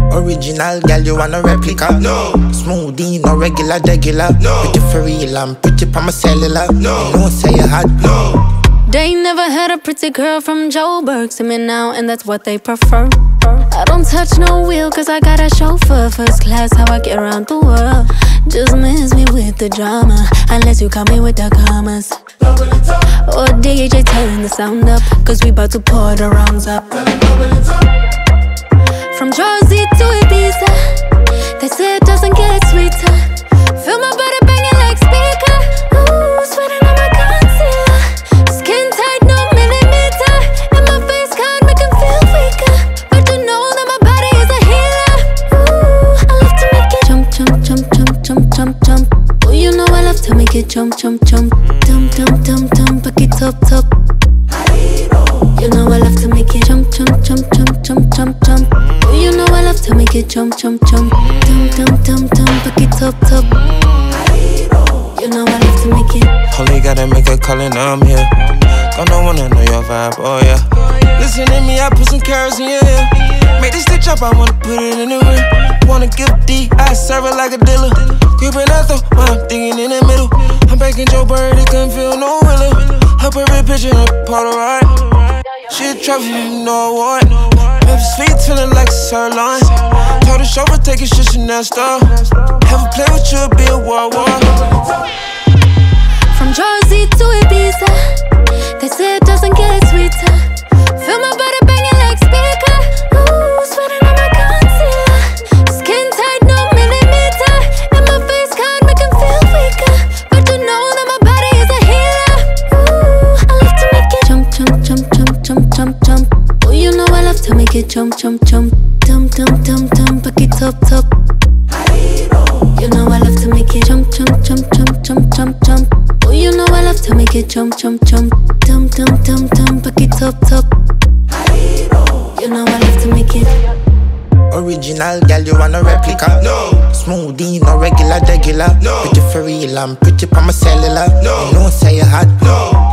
Original girl, you want a replica? No. Smoothie, no regular, regular. No. Pretty for real, I'm pretty pa my cellular. No. You know say you hot. No. They never had a pretty girl from Joburg. See me now, and that's what they prefer. I don't touch no wheel, cause I got a chauffeur. First class, how I get around the world. Just miss me with the drama, unless you call me with the commas. Or DJ, turn the sound up, cause we bout to pour the rounds up. From Jersey to Ibiza, they say it doesn't get sweeter. Feel my body banging like speaker. Ooh, sweating on my concealer. Skin tight, no millimeter. And my face card make him feel weaker. But you know that my body is a healer. Ooh, I love to make it jump, jump, jump, jump, jump, jump, jump. Oh, you know I love to make it jump, jump, jump. Dum, dum, dum, dum, back it up, top. You know I love to make it jump, jump, jump, jump, jump, jump, jump. Oh, you know I love to make it jump, jump, jump. Dum, dum, dum, dum, back it up, top. You know I love to make it. Only gotta make a call and I'm here. Gonna wanna know your vibe, oh yeah. Listen to me, I put some carrots in your ear. Make this stitch up, I wanna put it in the rear. Wanna give D, I serve it like a dealer. Creeping out though, while I'm thinking in the middle. I'm back in Joe Bird, it couldn't feel no realer. Her perfect picture, her Polaroid. She a trophy, you know what? Memphis feet feeling like a sirloin. Told the chauffeur take his shit Chanel store. Have a play with you, be a war. From Jersey to Ibiza, they say it doesn't get sweeter. Feel my body banging like speaker. Ooh, sweating on my concealer. Skin tight, no millimeter. And my face card make him feel weaker. But you know that my body is a healer. Ooh, I love to make it jump, jump, jump, jump, jump, jump, jump. Oh, you know I love to make it jump, jump, jump. Dum, dum, dum, dum, back it up, top. You know I love to make it jump, jump, jump, jump, jump, jump, jump. Oh, you know I love to make it jump, jump, jump. Dum, dum, dum, dum, back it up, top. You know I love to make it. Original girl, you want a replica? No. Smoothie, no regular, regular. No. Pretty for real, I'm pretty pa my cellular. No. You know say you hot. No.